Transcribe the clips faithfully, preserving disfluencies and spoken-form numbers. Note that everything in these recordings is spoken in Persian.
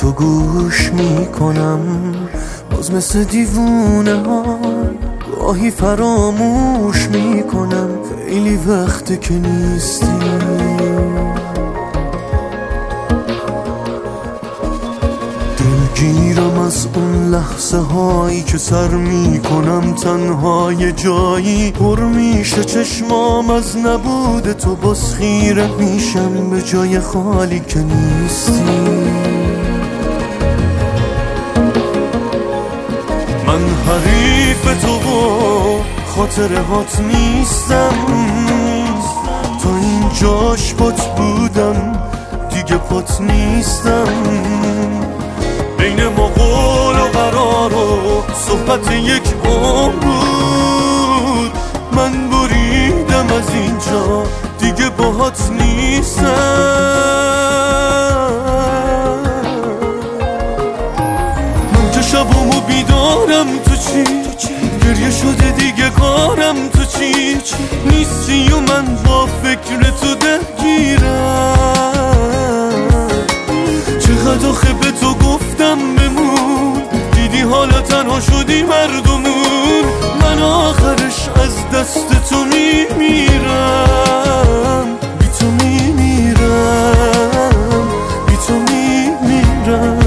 تو گوش میکنم، باز مثل دیوونه ها گاهی فراموش میکنم. خیلی وقته که نیستی، دلگیرم از اون لحظه هایی که سر میکنم تنها یه جایی. پر میشه چشمام از نبود تو، باز خیره میشم به جای خالی که نیستی. من حریف تو و خاطره هات نیستم، تا اینجاش پات بودم دیگه پات نیستم. بین ما قول و قرار و صحبت یک عمر بود، من بریدم از اینجا دیگه باهات نیستم. من که شبامو بیدارم تو چی، گریه شده دیگه کارم تو چی. نیستی و من با فکر تو درگیرم. چقدر آخه به تو گفتم بمون، دیدی حالا تنها شدی مردمون. من آخرش از دست تو میمیرم، بی تو میمیرم، بی تو میمیرم.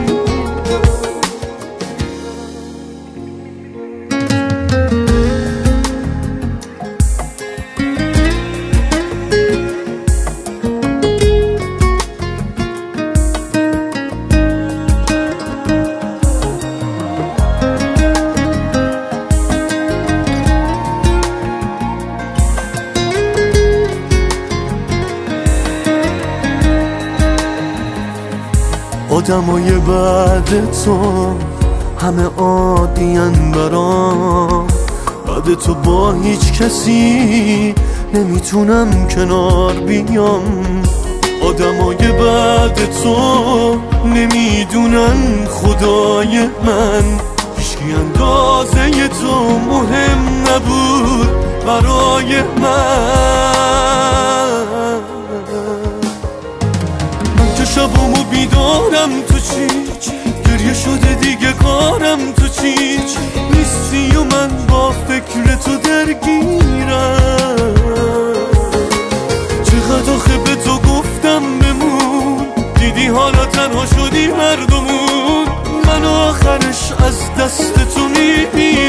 آدمای بعد تو همه عادین برام، بعد تو با هیچ کسی نمیتونم کنار بیام. آدمای بعد تو نمیدونن خدای من، هیچکی اندازه تو مهم نبود برای من. شبامو بیدارم تو چی، گریه شده دیگه کارم تو چی. نیستی و من با فکر تو درگیرم. چقدر آخه به تو گفتم بمون، دیدی حالا تنها شدی مردمون. من آخرش از دست تو میمیرم.